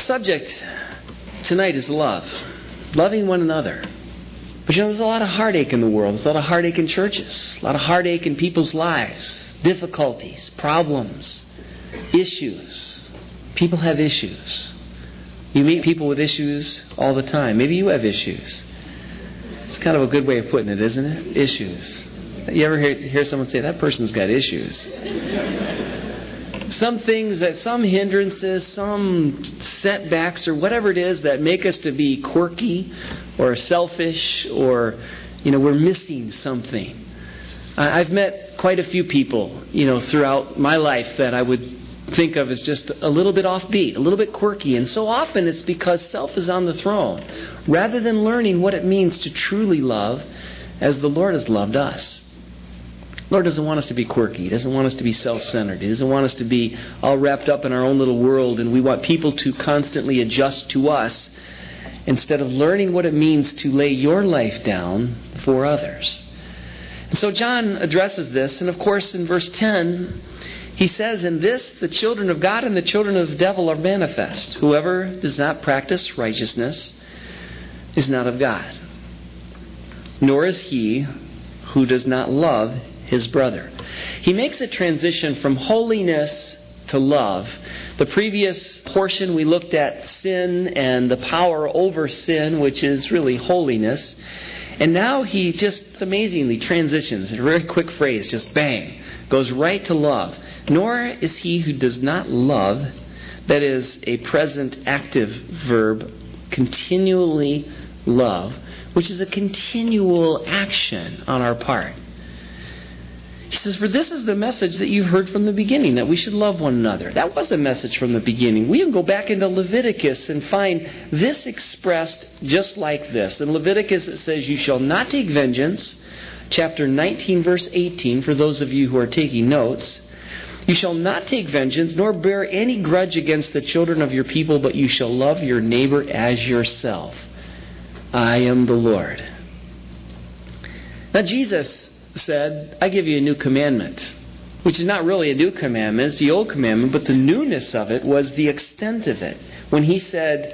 subject tonight is love. Loving one another. But there's a lot of heartache in the world. There's a lot of heartache in churches. A lot of heartache in people's lives. Difficulties, problems, issues. People have issues. You meet people with issues all the time. Maybe you have issues. It's kind of a good way of putting it, isn't it? Issues. You ever hear someone say, that person's got issues? Some things, some hindrances, some setbacks, or whatever it is that make us to be quirky or selfish, or, we're missing something. I've met quite a few people, throughout my life that I would think of as just a little bit offbeat, a little bit quirky. And so often it's because self is on the throne, rather than learning what it means to truly love as the Lord has loved us. The Lord doesn't want us to be quirky. He doesn't want us to be self-centered. He doesn't want us to be all wrapped up in our own little world, and we want people to constantly adjust to us instead of learning what it means to lay your life down for others. And so John addresses this, and of course in verse 10, he says, "In this the children of God and the children of the devil are manifest. Whoever does not practice righteousness is not of God, nor is he who does not love his brother." He makes a transition from holiness to love. The previous portion we looked at sin and the power over sin, which is really holiness. And now he just amazingly transitions in a very quick phrase, just bang, goes right to love. Nor is he who does not love, that is a present active verb, continually love, which is a continual action on our part. He says, "For this is the message that you've heard from the beginning, that we should love one another." That was a message from the beginning. We can go back into Leviticus and find this expressed just like this. In Leviticus it says, "You shall not take vengeance." Chapter 19, verse 18, for those of you who are taking notes. "You shall not take vengeance, nor bear any grudge against the children of your people, but you shall love your neighbor as yourself. I am the Lord." Now Jesus said, "I give you a new commandment," which is not really a new commandment, it's the old commandment, but the newness of it was the extent of it. When he said,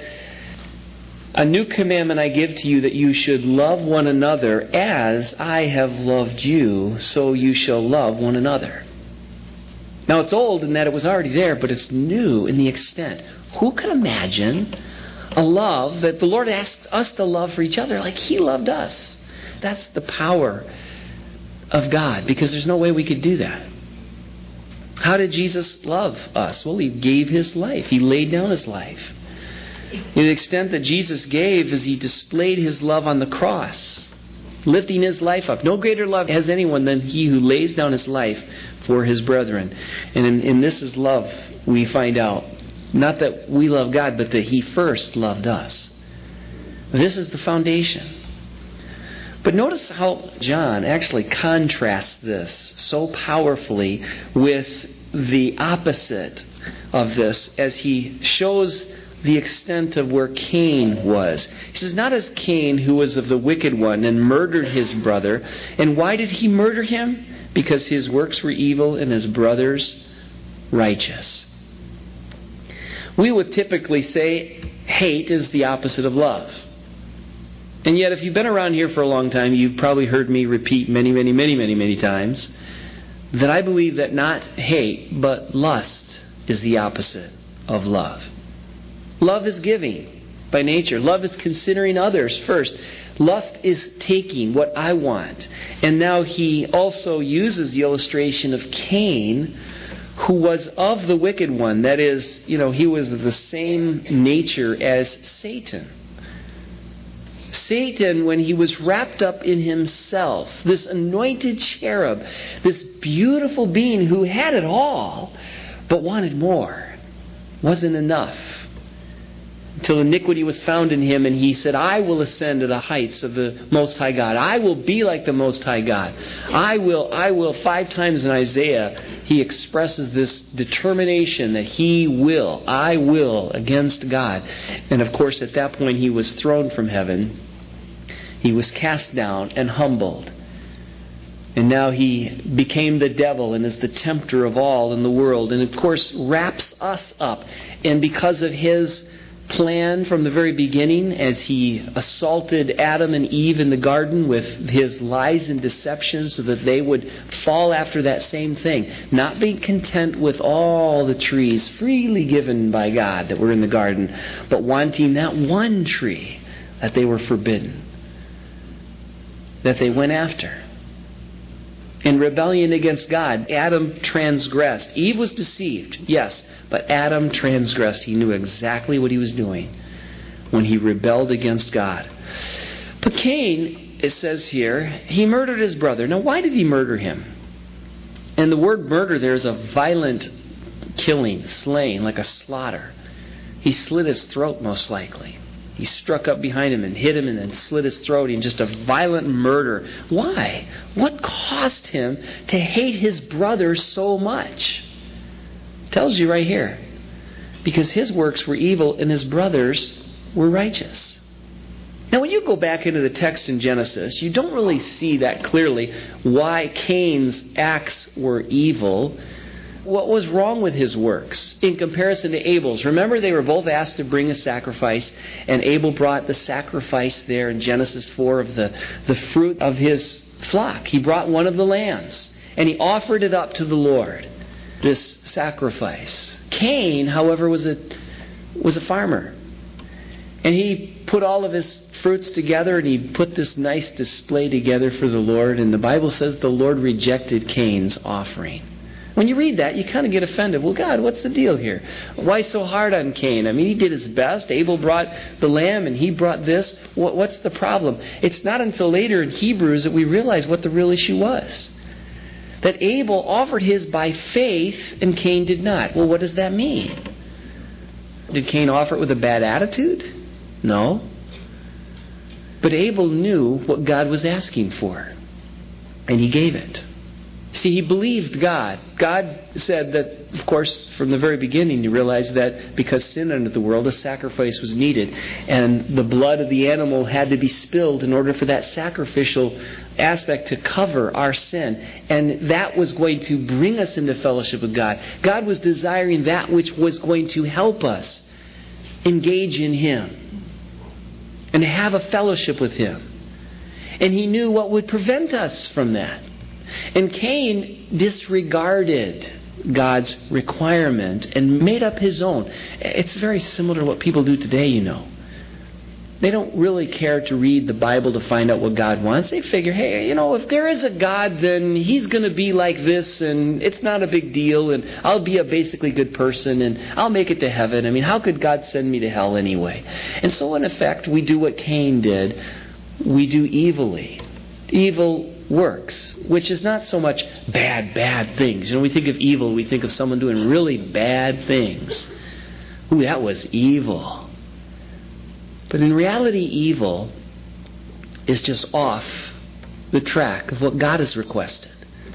"A new commandment I give to you, that you should love one another as I have loved you, so you shall love one another." Now it's old in that it was already there, but it's new in the extent. Who could imagine a love that the Lord asks us to love for each other like He loved us? That's the power of God, because there's no way we could do that. How did Jesus love us? Well, He gave His life. He laid down His life. To the extent that Jesus gave is He displayed His love on the cross, lifting His life up. No greater love has anyone than he who lays down his life for his brethren. And in this is love, we find out. Not that we love God, but that He first loved us. This is the foundation. But notice how John actually contrasts this so powerfully with the opposite of this as he shows the extent of where Cain was. He says, "Not as Cain, who was of the wicked one and murdered his brother." And why did he murder him? Because his works were evil and his brother's righteous. We would typically say hate is the opposite of love. And yet, if you've been around here for a long time, you've probably heard me repeat many times that I believe that not hate, but lust is the opposite of love. Love is giving by nature. Love is considering others first. Lust is taking what I want. And now he also uses the illustration of Cain, who was of the wicked one. That is, he was of the same nature as Satan. Satan, when he was wrapped up in himself, this anointed cherub, this beautiful being who had it all, but wanted more, wasn't enough. Until iniquity was found in him, and he said, "I will ascend to the heights of the Most High God. I will be like the Most High God. I will." 5 times in Isaiah, he expresses this determination that I will, against God. And of course, at that point, he was thrown from heaven. He was cast down and humbled. And now he became the devil and is the tempter of all in the world. And of course, wraps us up. And because of his plan from the very beginning as he assaulted Adam and Eve in the garden with his lies and deception so that they would fall after that same thing. Not being content with all the trees freely given by God that were in the garden, but wanting that one tree that they were forbidden, that they went after. In rebellion against God, Adam transgressed. Eve was deceived, yes, but Adam transgressed. He knew exactly what he was doing when he rebelled against God. But Cain, it says here, he murdered his brother. Now, why did he murder him? And the word murder there is a violent killing, slaying, like a slaughter. He slit his throat, most likely. He struck up behind him and hit him and then slit his throat in just a violent murder. Why? What caused him to hate his brother so much? It tells you right here. Because his works were evil and his brothers were righteous. Now, when you go back into the text in Genesis, you don't really see that clearly why Cain's acts were evil. What was wrong with his works in comparison to Abel's? Remember, they were both asked to bring a sacrifice, and Abel brought the sacrifice there in Genesis 4 of the fruit of his flock. He brought one of the lambs, and he offered it up to the Lord, this sacrifice. Cain, however, was a farmer, and he put all of his fruits together, and he put this nice display together for the Lord, and the Bible says the Lord rejected Cain's offering. When you read that, you kind of get offended. Well, God, what's the deal here? Why so hard on Cain? I mean, he did his best. Abel brought the lamb and he brought this. What's the problem? It's not until later in Hebrews that we realize what the real issue was. That Abel offered his by faith and Cain did not. Well, what does that mean? Did Cain offer it with a bad attitude? No. But Abel knew what God was asking for, and he gave it. See, he believed God. God said that, of course, from the very beginning, you realize that because sin entered the world, a sacrifice was needed. And the blood of the animal had to be spilled in order for that sacrificial aspect to cover our sin. And that was going to bring us into fellowship with God. God was desiring that which was going to help us engage in Him and have a fellowship with Him. And He knew what would prevent us from that. And Cain disregarded God's requirement and made up his own. It's very similar to what people do today, you know. They don't really care to read the Bible to find out what God wants. They figure, hey, you know, if there is a God, then He's going to be like this, and it's not a big deal, and I'll be a basically good person, and I'll make it to heaven. I mean, how could God send me to hell anyway? And so, in effect, we do what Cain did. We do evilly. Evil works, which is not so much bad things. You know, we think of evil, we think of someone doing really bad things. Ooh, that was evil. But in reality, evil is just off the track of what God has requested.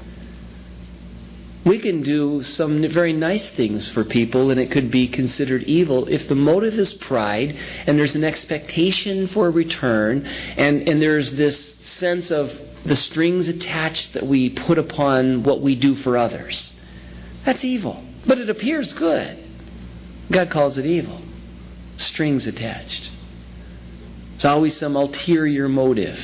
We can do some very nice things for people and it could be considered evil if the motive is pride and there's an expectation for a return and there's this sense of the strings attached that we put upon what we do for others. That's evil. But it appears good. God calls it evil. Strings attached. It's always some ulterior motive.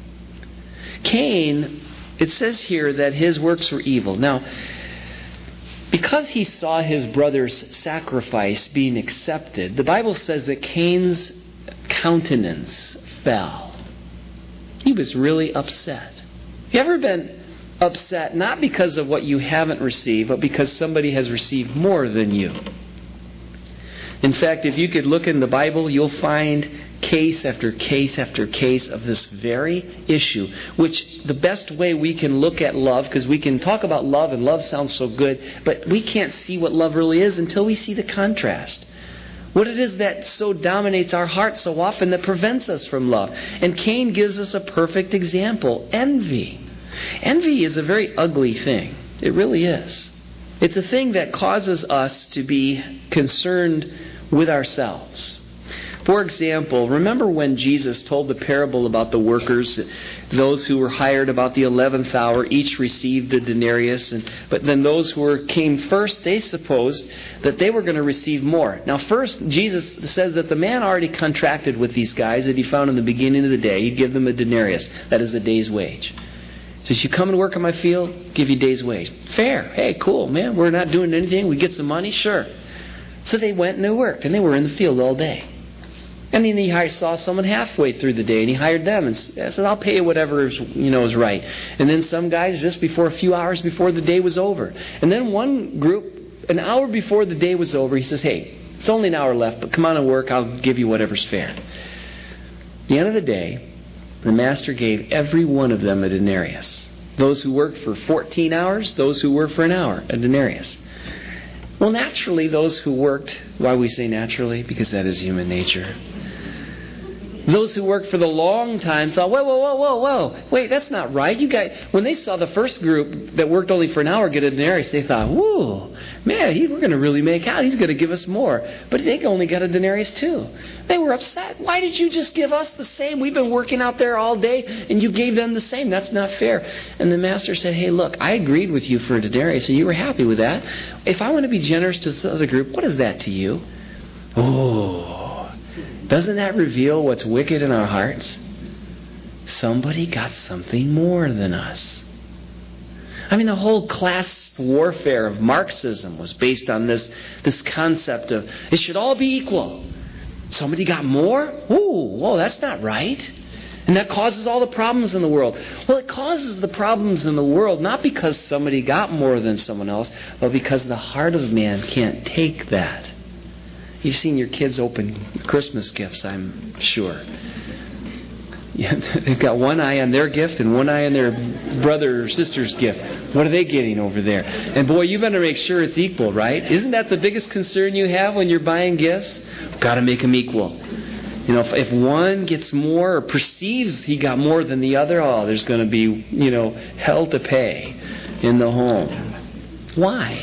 Cain, it says here that his works were evil. Now, because he saw his brother's sacrifice being accepted, the Bible says that Cain's countenance fell. He was really upset. Have you ever been upset not because of what you haven't received, but because somebody has received more than you? In fact, if you could look in the Bible, you'll find case after case after case of this very issue, which the best way we can look at love, because we can talk about love and love sounds so good, but we can't see what love really is until we see the contrast. What it is that so dominates our hearts so often that prevents us from love. And Cain gives us a perfect example. Envy. Envy is a very ugly thing. It really is. It's a thing that causes us to be concerned with ourselves. For example, remember when Jesus told the parable about the workers, those who were hired about the 11th hour, each received a denarius, but then those who came first, they supposed that they were going to receive more. Now first, Jesus says that the man already contracted with these guys that he found in the beginning of the day. He'd give them a denarius. That is a day's wage. He says, you come and work in my field, give you a day's wage. Fair. Hey, cool, man. We're not doing anything. We get some money. Sure. So they went and they worked, and they were in the field all day. And then he saw someone halfway through the day, and he hired them and said, I'll pay you whatever is right. And then some guys just a few hours before the day was over. And then one group, an hour before the day was over, he says, hey, it's only an hour left, but come on and work. I'll give you whatever's fair. At the end of the day, the master gave every one of them a denarius. Those who worked for 14 hours, those who worked for an hour, a denarius. Well, naturally, those who worked, why we say naturally? Because that is human nature. Those who worked for the long time thought, whoa. Wait, that's not right. When they saw the first group that worked only for an hour get a denarius, they thought, whoa, man, we're going to really make out. He's going to give us more. But they only got a denarius too. They were upset. Why did you just give us the same? We've been working out there all day, and you gave them the same. That's not fair. And the master said, hey, look, I agreed with you for a denarius, and you were happy with that. If I want to be generous to this other group, what is that to you? Oh, doesn't that reveal what's wicked in our hearts? Somebody got something more than us. I mean, the whole class warfare of Marxism was based on this concept of it should all be equal. Somebody got more? Ooh, whoa, that's not right. And that causes all the problems in the world. Well, it causes the problems in the world not because somebody got more than someone else, but because the heart of man can't take that. You've seen your kids open Christmas gifts, I'm sure. Yeah, they've got one eye on their gift and one eye on their brother or sister's gift. What are they getting over there? And boy, you better make sure it's equal, right? Isn't that the biggest concern you have when you're buying gifts? Got to make them equal. You know, if one gets more or perceives he got more than the other, there's going to be, hell to pay in the home. Why?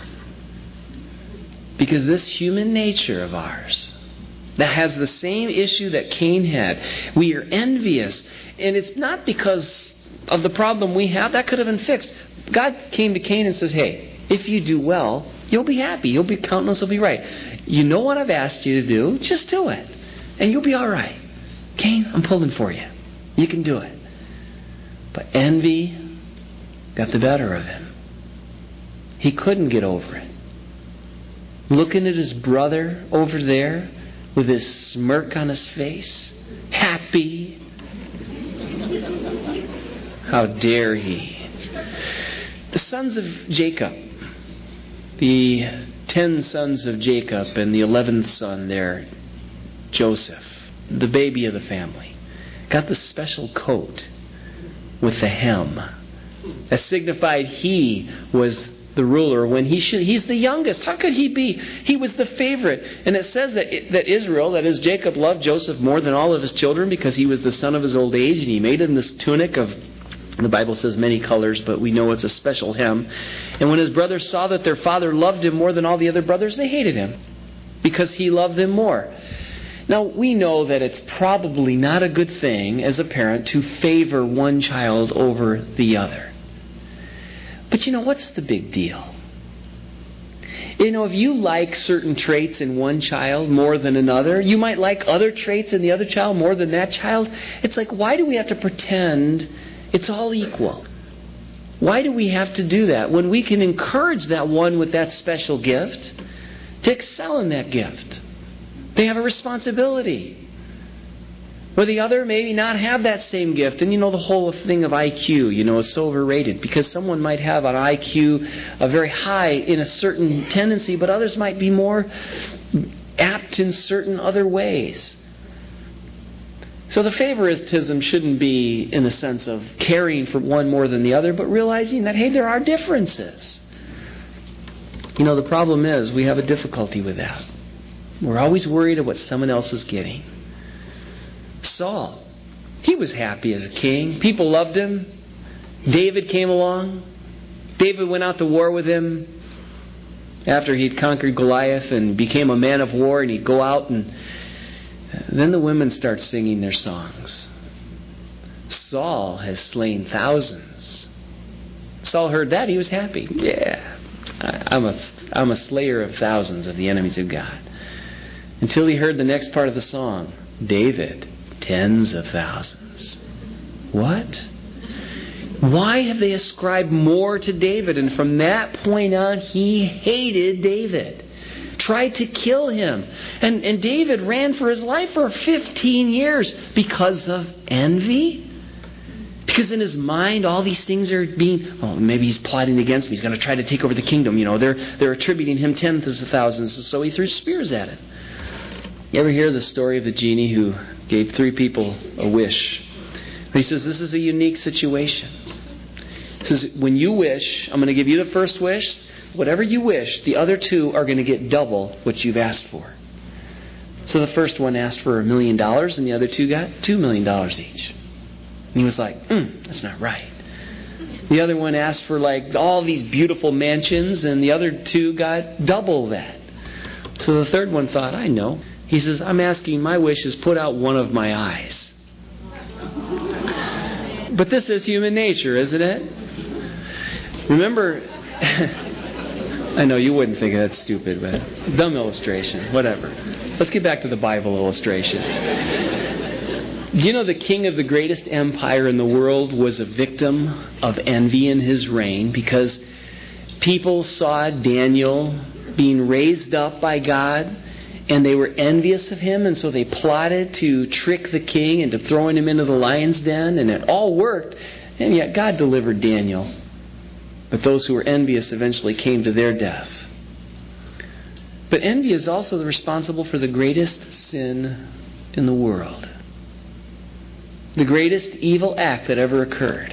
Because this human nature of ours that has the same issue that Cain had, we are envious. And it's not because of the problem we have. That could have been fixed. God came to Cain and says, hey, if you do well, you'll be happy. Your countenance will be right. You know what I've asked you to do. Just do it. And you'll be all right. Cain, I'm pulling for you. You can do it. But envy got the better of him. He couldn't get over it. Looking at his brother over there with his smirk on his face, happy. How dare he? The sons of Jacob, the 10 sons of Jacob and the 11th son there, Joseph, the baby of the family, got the special coat with the hem. That signified he was the ruler when he's the youngest. How could he be? He was the favorite. And it says that Israel, that is Jacob, loved Joseph more than all of his children because he was the son of his old age, and he made him this tunic of, the Bible says many colors, but we know it's a special hem. And when his brothers saw that their father loved him more than all the other brothers, they hated him because he loved them more. Now, we know that it's probably not a good thing as a parent to favor one child over the other. But what's the big deal? If you like certain traits in one child more than another, you might like other traits in the other child more than that child. It's like, why do we have to pretend it's all equal? Why do we have to do that when we can encourage that one with that special gift to excel in that gift? They have a responsibility. Or the other maybe not have that same gift. And the whole thing of IQ, is so overrated. Because someone might have an IQ very high in a certain tendency, but others might be more apt in certain other ways. So the favoritism shouldn't be in the sense of caring for one more than the other, but realizing that, hey, there are differences. The problem is we have a difficulty with that. We're always worried of what someone else is getting. Saul, he was happy as a king. People loved him. David came along. David went out to war with him after he'd conquered Goliath and became a man of war, and he'd go out and And then the women start singing their songs. Saul has slain thousands. Saul heard that, he was happy. Yeah, I'm a slayer of thousands of the enemies of God. Until he heard the next part of the song. David, tens of thousands. What? Why have they ascribed more to David? And from that point on, he hated David. Tried to kill him. And David ran for his life for 15 years because of envy. Because in his mind, all these things are being, maybe he's plotting against me. He's going to try to take over the kingdom. They're attributing him tens of thousands. So he threw spears at him. You ever hear the story of the genie who gave 3 people a wish? He says, this is a unique situation. He says, when you wish, I'm going to give you the first wish. Whatever you wish, the other 2 are going to get double what you've asked for. So the first one asked for $1 million, and the other 2 got $2 million each. And he was like, that's not right. The other one asked for all these beautiful mansions, and the other 2 got double that. So the third one thought, I know. He says, I'm asking, my wish is put out one of my eyes. But this is human nature, isn't it? Remember, I know you wouldn't think that's stupid, but dumb illustration, whatever. Let's get back to the Bible illustration. Do you know the king of the greatest empire in the world was a victim of envy in his reign because people saw Daniel being raised up by God and they were envious of him, and so they plotted to trick the king into throwing him into the lion's den, and it all worked, and yet God delivered Daniel. But those who were envious eventually came to their death. But envy is also responsible for the greatest sin in the world. The greatest evil act that ever occurred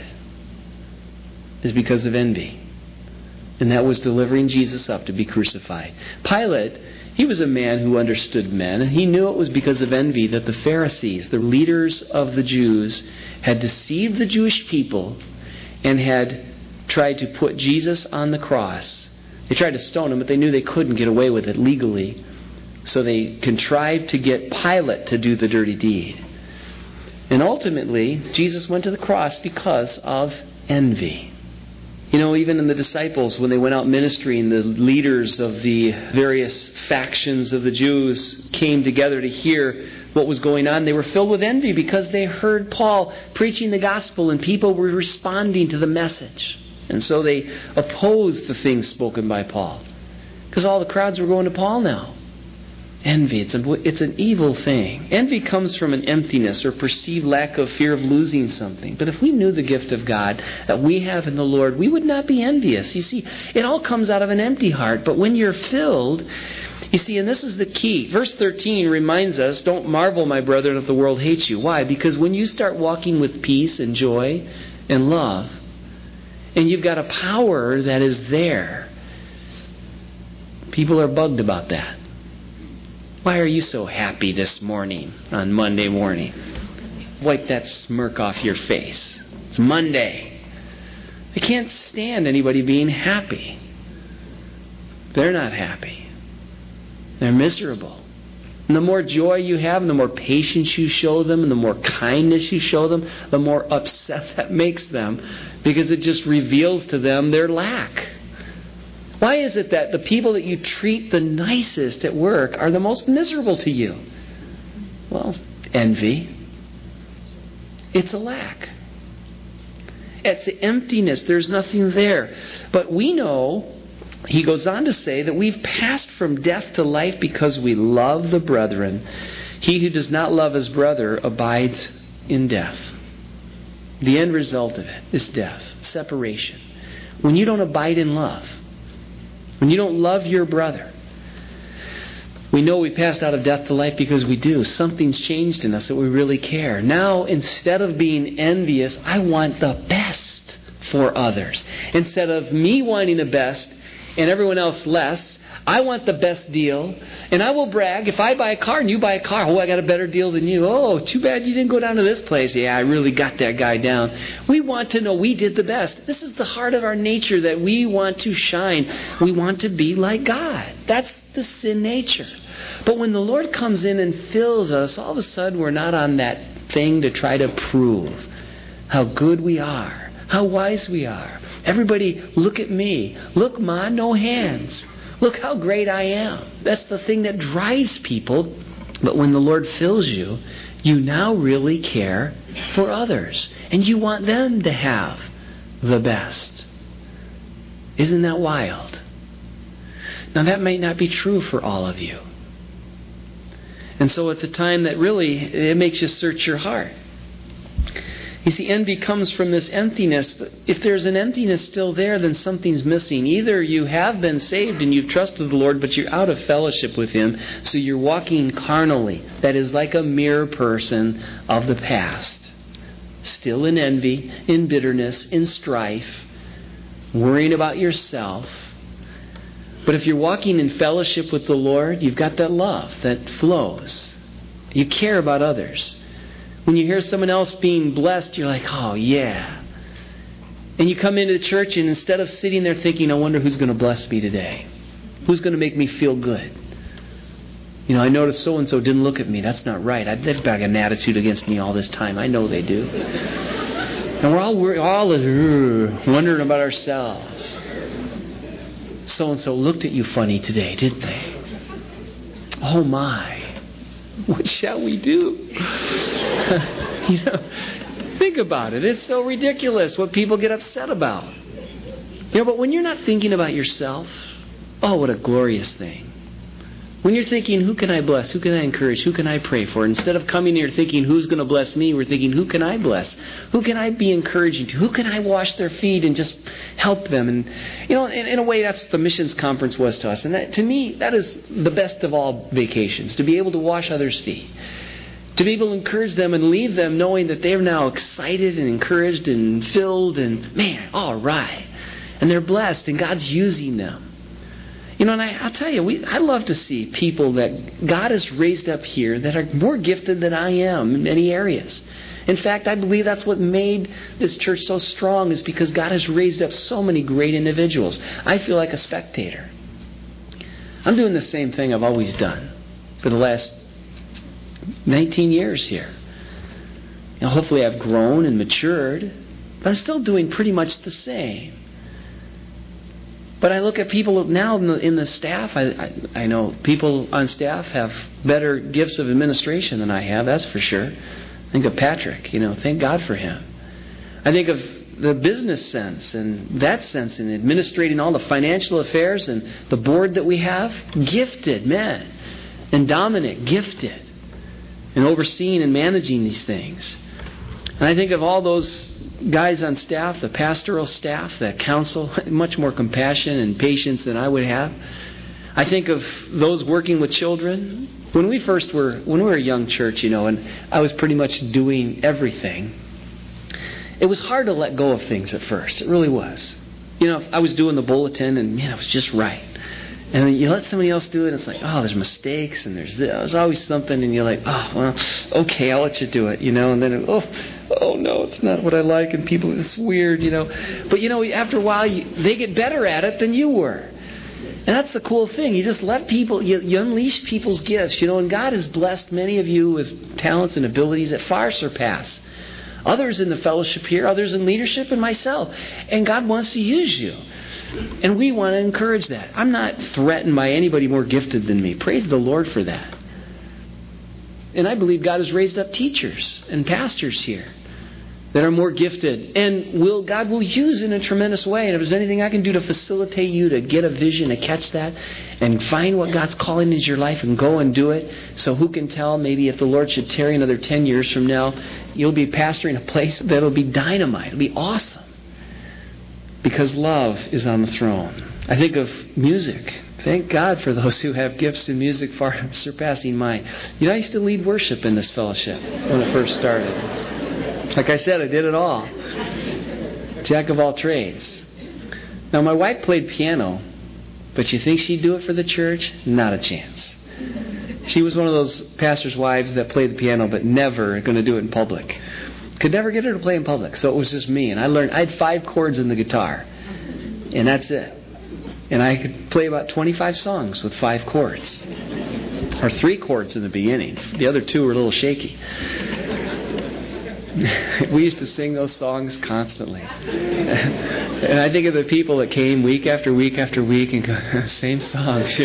is because of envy. And that was delivering Jesus up to be crucified. Pilate, he was a man who understood men, and he knew it was because of envy that the Pharisees, the leaders of the Jews, had deceived the Jewish people and had tried to put Jesus on the cross. They tried to stone him, but they knew they couldn't get away with it legally. So they contrived to get Pilate to do the dirty deed. And ultimately, Jesus went to the cross because of envy. Even in the disciples, when they went out ministering, the leaders of the various factions of the Jews came together to hear what was going on. They were filled with envy because they heard Paul preaching the gospel and people were responding to the message. And so they opposed the things spoken by Paul because all the crowds were going to Paul now. Envy, it's an evil thing. Envy comes from an emptiness or perceived lack of fear of losing something. But if we knew the gift of God that we have in the Lord, we would not be envious. You see, it all comes out of an empty heart. But when you're filled, you see, and this is the key. Verse 13 reminds us, don't marvel, my brethren, if the world hates you. Why? Because when you start walking with peace and joy and love, and you've got a power that is there, people are bugged about that. Why are you so happy this morning on Monday morning? Wipe that smirk off your face. It's Monday. They can't stand anybody being happy. They're not happy. They're miserable. And the more joy you have, and the more patience you show them, and the more kindness you show them, the more upset that makes them, because it just reveals to them their lack. Why is it that the people that you treat the nicest at work are the most miserable to you? Well, envy. It's a lack. It's emptiness. There's nothing there. But we know, he goes on to say, that we've passed from death to life because we love the brethren. He who does not love his brother abides in death. The end result of it is death, separation. When you don't abide in love, when you don't love your brother, we know we passed out of death to life because we do. Something's changed in us that we really care. Now, instead of being envious, I want the best for others. Instead of me wanting the best and everyone else less, I want the best deal. And I will brag. If I buy a car and you buy a car, I got a better deal than you. Oh, too bad you didn't go down to this place. Yeah, I really got that guy down. We want to know we did the best. This is the heart of our nature, that we want to shine. We want to be like God. That's the sin nature. But when the Lord comes in and fills us, all of a sudden we're not on that thing to try to prove how good we are, how wise we are. Everybody, look at me. Look, Ma, no hands. Look how great I am. That's the thing that drives people. But when the Lord fills you, you now really care for others. And you want them to have the best. Isn't that wild? Now that might not be true for all of you. And so it's a time that really, it makes you search your heart. You see, envy comes from this emptiness. But if there's an emptiness still there, then something's missing. Either you have been saved and you've trusted the Lord, but you're out of fellowship with Him, so you're walking carnally. That is like a mere person of the past. Still in envy, in bitterness, in strife, worrying about yourself. But if you're walking in fellowship with the Lord, you've got that love that flows. You care about others. When you hear someone else being blessed, you're like, oh, yeah. And you come into the church, and instead of sitting there thinking, I wonder who's going to bless me today? Who's going to make me feel good? You know, I noticed so-and-so didn't look at me. That's not right. They've got an attitude against me all this time. I know they do. And we're all wondering about ourselves. So-and-so looked at you funny today, didn't they? Oh, my. What shall we do? Think about it. It's so ridiculous what people get upset about. But when you're not thinking about yourself, oh, what a glorious thing. When you're thinking, who can I bless? Who can I encourage? Who can I pray for? Instead of coming here thinking, who's going to bless me? We're thinking, who can I bless? Who can I be encouraging to? Who can I wash their feet and just help them? And, in a way, that's what the missions conference was to us. And that, to me, that is the best of all vacations, to be able to wash others' feet. To be able to encourage them and leave them knowing that they're now excited and encouraged and filled and, man, all right. And they're blessed and God's using them. And I'll tell you, I love to see people that God has raised up here that are more gifted than I am in many areas. In fact, I believe that's what made this church so strong, is because God has raised up so many great individuals. I feel like a spectator. I'm doing the same thing I've always done for the last 19 years here. Hopefully I've grown and matured, but I'm still doing pretty much the same. But I look at people now in the staff. I know people on staff have better gifts of administration than I have, that's for sure. Think of Patrick, thank God for him. I think of the business sense and that sense in administrating all the financial affairs and the board that we have. Gifted men. And Dominic, gifted. And overseeing and managing these things. And I think of all those guys on staff, the pastoral staff, the council, much more compassion and patience than I would have. I think of those working with children. When we were a young church, and I was pretty much doing everything, it was hard to let go of things at first. It really was. I was doing the bulletin and, man, it was just right. And then you let somebody else do it, and it's like, oh, there's mistakes, and there's always something, and you're like, oh, well, okay, I'll let you do it, and then, oh no, it's not what I like, and people, it's weird, But, after a while, they get better at it than you were. And that's the cool thing. You just let people, you unleash people's gifts, and God has blessed many of you with talents and abilities that far surpass others in the fellowship here, others in leadership, and myself. And God wants to use you. And we want to encourage that. I'm not threatened by anybody more gifted than me. Praise the Lord for that. And I believe God has raised up teachers and pastors here that are more gifted. And God will use in a tremendous way. And if there's anything I can do to facilitate you to get a vision, to catch that, and find what God's calling into your life and go and do it. So who can tell, maybe if the Lord should tarry another 10 years from now, you'll be pastoring a place that'll be dynamite. It'll be awesome. Because love is on the throne. I think of music. Thank God for those who have gifts in music far surpassing mine. I used to lead worship in this fellowship when it first started. Like I said, I did it all. Jack of all trades. Now, my wife played piano, but you think she'd do it for the church? Not a chance. She was one of those pastors' wives that played the piano, but never going to do it in public. Could never get her to play in public, so it was just me. And I had 5 chords in the guitar, and that's it. And I could play about 25 songs with 5 chords. Or 3 chords in the beginning. The other 2 were a little shaky. We used to sing those songs constantly. And I think of the people that came week after week after week and go, same songs.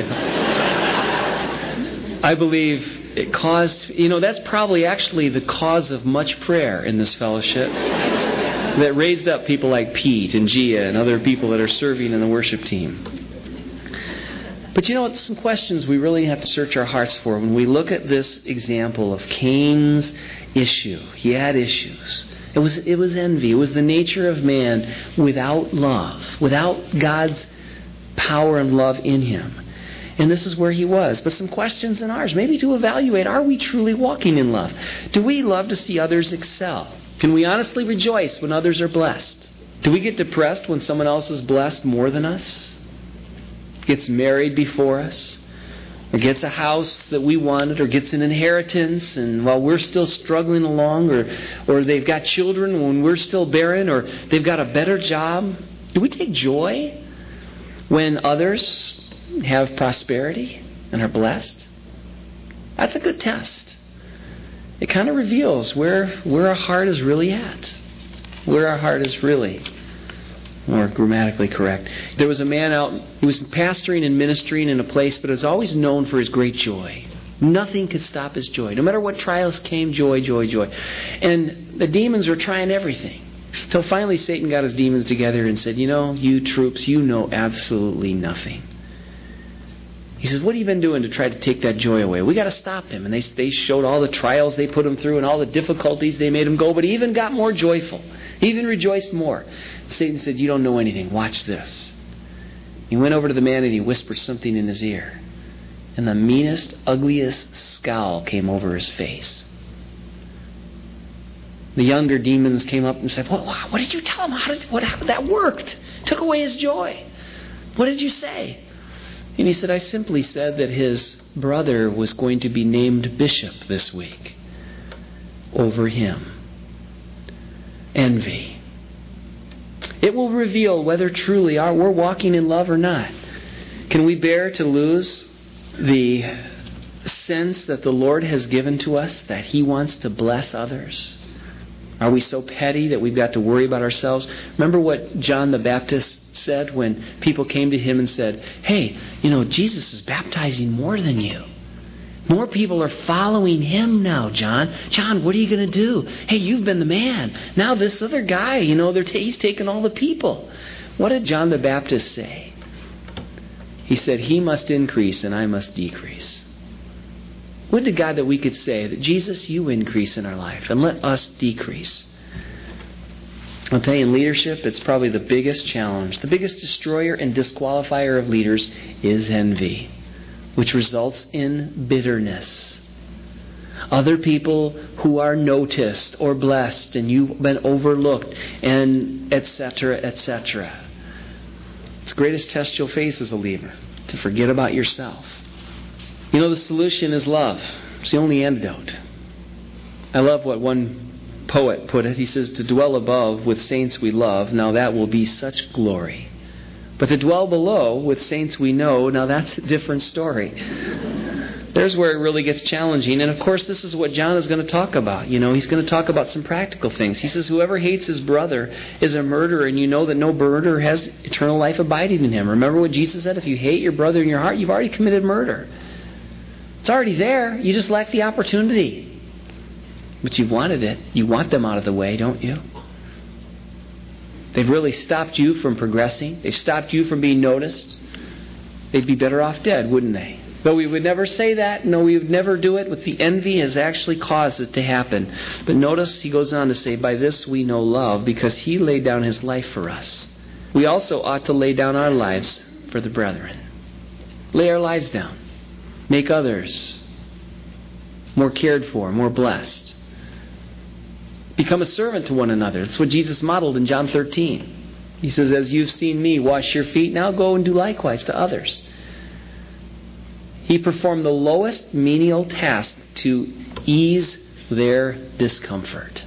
I believe it caused, that's probably actually the cause of much prayer in this fellowship that raised up people like Pete and Gia and other people that are serving in the worship team. But some questions we really have to search our hearts for when we look at this example of Cain's issue. He had issues. It was envy. It was the nature of man without love, without God's power and love in him. And this is where he was. But some questions in ours, maybe to evaluate, are we truly walking in love? Do we love to see others excel? Can we honestly rejoice when others are blessed? Do we get depressed when someone else is blessed more than us? Gets married before us? Or gets a house that we wanted, or gets an inheritance, and while we're still struggling along, or they've got children when we're still barren, or they've got a better job? Do we take joy when others have prosperity and are blessed? That's a good test. It kind of reveals where our heart is really at. Where our heart is really, more grammatically correct. There was a man out, he was pastoring and ministering in a place, but was always known for his great joy. Nothing could stop his joy. No matter what trials came, joy, joy, joy. And the demons were trying everything. Until finally Satan got his demons together and said, you troops, you know absolutely nothing. He says, what have you been doing to try to take that joy away? We got to stop him. And they showed all the trials they put him through and all the difficulties they made him go, but he even got more joyful. He even rejoiced more. Satan said, you don't know anything. Watch this. He went over to the man and he whispered something in his ear. And the meanest, ugliest scowl came over his face. The younger demons came up and said, what did you tell him? What happened? That worked. Took away his joy. What did you say? And he said, I simply said that his brother was going to be named bishop this week over him. Envy. It will reveal whether truly we're walking in love or not. Can we bear to lose the sense that the Lord has given to us, that He wants to bless others? Are we so petty that we've got to worry about ourselves? Remember what John the Baptist said when people came to him and said, hey, Jesus is baptizing more than you. More people are following him now, John. John, what are you going to do? Hey, you've been the man. Now this other guy, he's taking all the people. What did John the Baptist say? He said, he must increase and I must decrease. Would to God that we could say that, Jesus, you increase in our life and let us decrease. I'll tell you, in leadership, it's probably the biggest challenge. The biggest destroyer and disqualifier of leaders is envy, which results in bitterness. Other people who are noticed or blessed and you've been overlooked, and etc., etc. It's the greatest test you'll face as a leader, to forget about yourself. The solution is love. It's the only antidote. I love what one poet put it. He says, to dwell above with saints we love, now that will be such glory. But to dwell below with saints we know, now that's a different story. There's where it really gets challenging. And of course, this is what John is going to talk about. He's going to talk about some practical things. He says, whoever hates his brother is a murderer, and you know that no murderer has eternal life abiding in him. Remember what Jesus said? If you hate your brother in your heart, you've already committed murder. It's already there. You just lack the opportunity. But you've wanted it. You want them out of the way, don't you? They've really stopped you from progressing. They've stopped you from being noticed. They'd be better off dead, wouldn't they? Though we would never say that. No, we would never do it. But the envy has actually caused it to happen. But notice he goes on to say, by this we know love, because He laid down His life for us. We also ought to lay down our lives for the brethren. Lay our lives down. Make others more cared for, more blessed. Become a servant to one another. That's what Jesus modeled in John 13. He says, as you've seen me wash your feet, now go and do likewise to others. He performed the lowest menial task to ease their discomfort.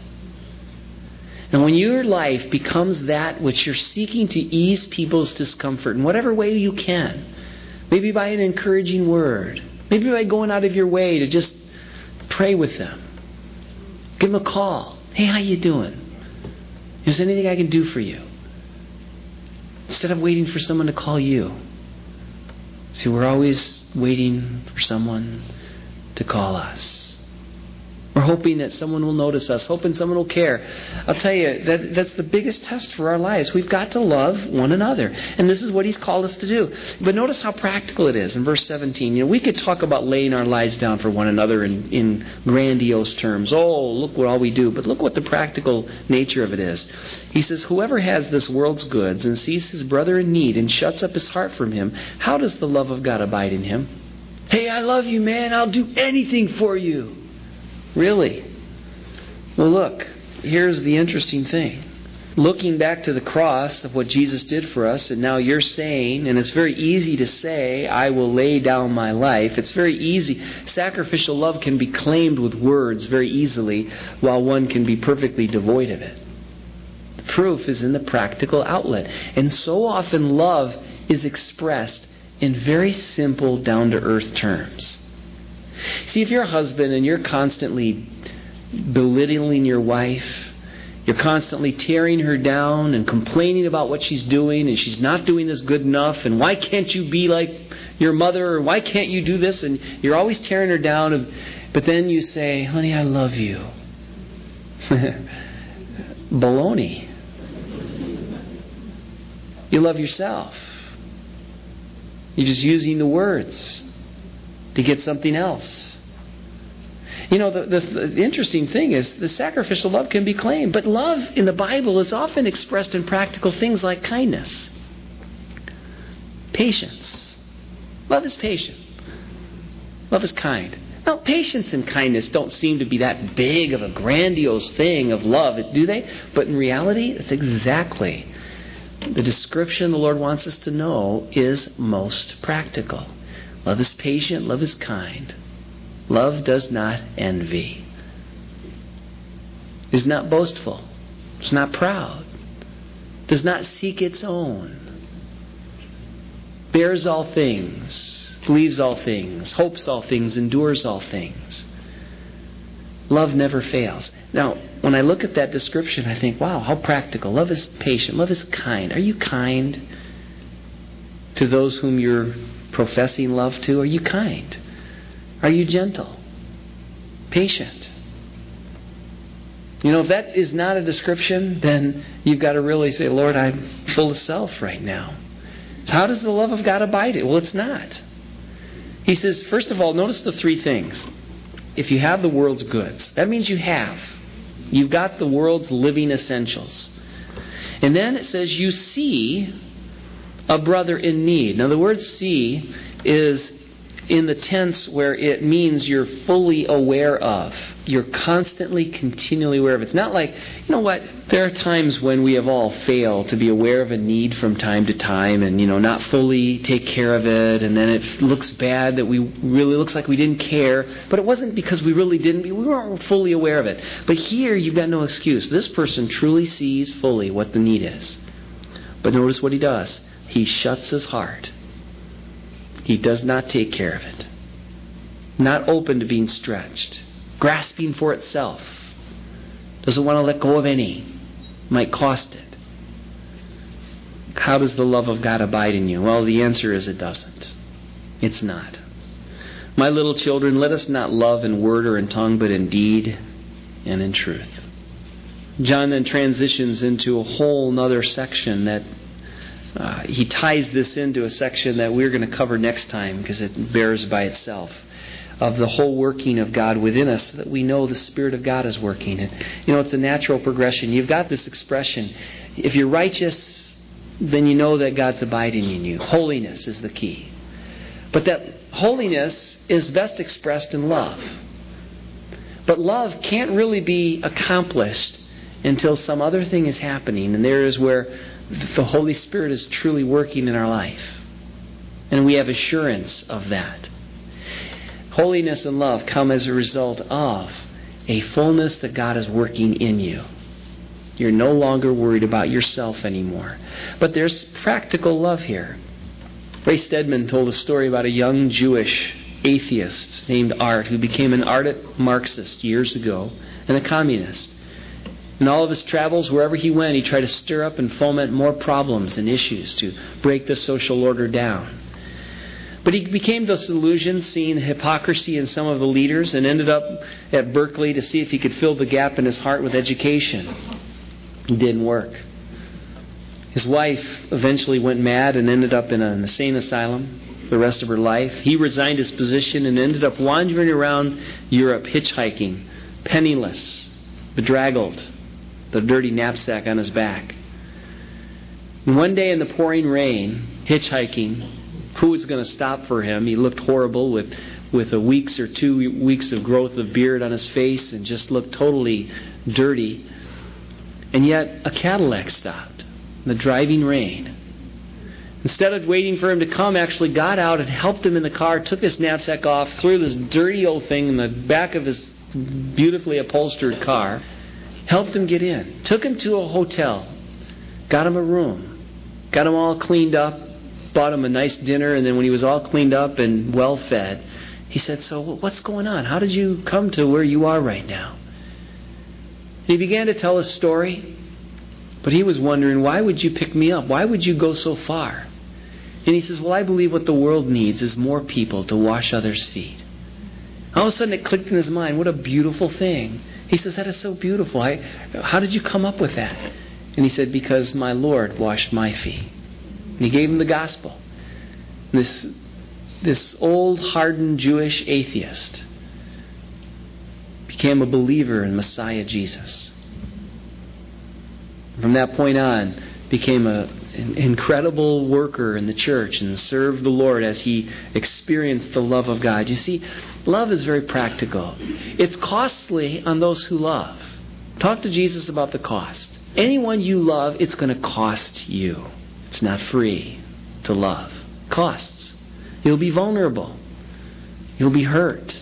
And when your life becomes that which you're seeking to ease people's discomfort in whatever way you can, maybe by an encouraging word, Maybe by going out of your way to just pray with them. Give them a call. Hey, how you doing? Is there anything I can do for you? Instead of waiting for someone to call you. See, we're always waiting for someone to call us. We're hoping that someone will notice us, hoping someone will care. I'll tell you, that's the biggest test for our lives. We've got to love one another. And this is what He's called us to do. But notice how practical it is in verse 17. We could talk about laying our lives down for one another in grandiose terms. Oh, look what all we do. But look what the practical nature of it is. He says, whoever has this world's goods and sees his brother in need and shuts up his heart from him, how does the love of God abide in him? Hey, I love you, man. I'll do anything for you. Really? Well, look, here's the interesting thing. Looking back to the cross of what Jesus did for us, and now you're saying, and it's very easy to say, I will lay down my life. It's very easy. Sacrificial love can be claimed with words very easily, while one can be perfectly devoid of it. The proof is in the practical outlet. And so often love is expressed in very simple, down-to-earth terms. See, if you're a husband and you're constantly belittling your wife, you're constantly tearing her down and complaining about what she's doing, and she's not doing this good enough, and why can't you be like your mother, or why can't you do this, and you're always tearing her down, but then you say, honey, I love you. Baloney. You love yourself. You're just using the words to get something else. You know, the interesting thing is the sacrificial love can be claimed, but love in the Bible is often expressed in practical things like kindness, patience. Love is patient. Love is kind. Now, patience and kindness don't seem to be that big of a grandiose thing of love, do they? But in reality, it's exactly the description the Lord wants us to know is most practical. Love is patient. Love is kind. Love does not envy. Is not boastful. Is not proud. Does not seek its own. Bears all things. Believes all things. Hopes all things. Endures all things. Love never fails. Now, when I look at that description, I think, wow, how practical. Love is patient. Love is kind. Are you kind to those whom you're professing love to? Are you kind? Are you gentle? Patient? You know, if that is not a description, then you've got to really say, Lord, I'm full of self right now. So how does the love of God abide in? Well, it's not. He says, first of all, notice the three things. If you have the world's goods, that means you have. You've got the world's living essentials. And then it says you see a brother in need. Now the word see is in the tense where it means you're fully aware of. You're constantly, continually aware of. It's not like, you know what, there are times when we have all failed to be aware of a need from time to time and, not fully take care of it, and then it looks bad that we really looks like we didn't care, but it wasn't because we really didn't. We weren't fully aware of it. But here you've got no excuse. This person truly sees fully what the need is. But notice what he does. He shuts his heart. He does not take care of it. Not open to being stretched. Grasping for itself. Doesn't want to let go of any. Might cost it. How does the love of God abide in you? Well, the answer is it doesn't. It's not. My little children, let us not love in word or in tongue, but in deed and in truth. John then transitions into a whole other section that he ties this into a section that we're going to cover next time because it bears by itself of the whole working of God within us so that we know the Spirit of God is working. And, it's a natural progression. You've got this expression. If you're righteous, then you know that God's abiding in you. Holiness is the key. But that holiness is best expressed in love. But love can't really be accomplished until some other thing is happening. And there is where the Holy Spirit is truly working in our life. And we have assurance of that. Holiness and love come as a result of a fullness that God is working in you. You're no longer worried about yourself anymore. But there's practical love here. Ray Stedman told a story about a young Jewish atheist named Art, who became an ardent Marxist years ago and a communist. In all of his travels, wherever he went, he tried to stir up and foment more problems and issues to break the social order down. But he became disillusioned, seeing the hypocrisy in some of the leaders, and ended up at Berkeley to see if he could fill the gap in his heart with education. It didn't work. His wife eventually went mad and ended up in an insane asylum the rest of her life. He resigned his position and ended up wandering around Europe, hitchhiking, penniless, bedraggled, the dirty knapsack on his back. And one day in the pouring rain, hitchhiking, who was going to stop for him? He looked horrible with a weeks or 2 weeks of growth of beard on his face and just looked totally dirty. And yet a Cadillac stopped in the driving rain. Instead of waiting for him to come, actually got out and helped him in the car, took his knapsack off, threw this dirty old thing in the back of his beautifully upholstered car, helped him get in, took him to a hotel, got him a room, got him all cleaned up, bought him a nice dinner, and then when he was all cleaned up and well fed, he said, "So what's going on? How did you come to where you are right now?" And he began to tell his story, but he was wondering, why would you pick me up? Why would you go so far? And he says, well, I believe what the world needs is more people to wash others' feet. All of a sudden it clicked in his mind, what a beautiful thing. He says, that is so beautiful. How did you come up with that? And he said, because my Lord washed my feet. And he gave him the gospel. This old, hardened Jewish atheist became a believer in Messiah Jesus. From that point on, became an incredible worker in the church and served the Lord as he experienced the love of God. You see, love is very practical. It's costly on those who love. Talk to Jesus about the cost. Anyone you love, it's going to cost you. It's not free to love. Costs. You'll be vulnerable. You'll be hurt.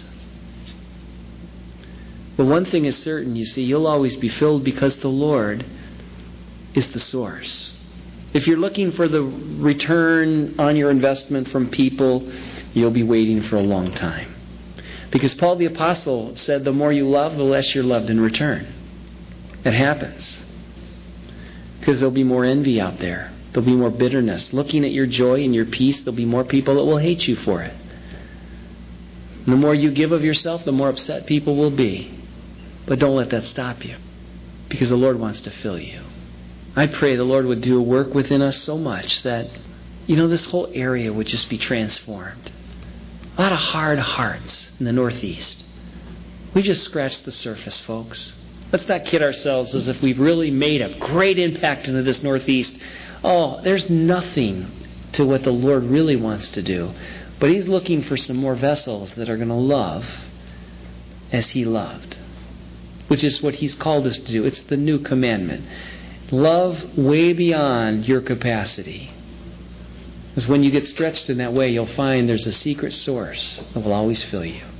But one thing is certain, you see, you'll always be filled because the Lord is the source. If you're looking for the return on your investment from people, you'll be waiting for a long time. Because Paul the Apostle said, the more you love, the less you're loved in return. It happens. Because there'll be more envy out there. There'll be more bitterness. Looking at your joy and your peace, there'll be more people that will hate you for it. And the more you give of yourself, the more upset people will be. But don't let that stop you. Because the Lord wants to fill you. I pray the Lord would do a work within us so much that, this whole area would just be transformed. A lot of hard hearts in the Northeast. We just scratched the surface, folks. Let's not kid ourselves as if we've really made a great impact into this Northeast. Oh, there's nothing to what the Lord really wants to do. But He's looking for some more vessels that are going to love as He loved. Which is what He's called us to do. It's the new commandment. Love way beyond your capacity. Because when you get stretched in that way, you'll find there's a secret source that will always fill you.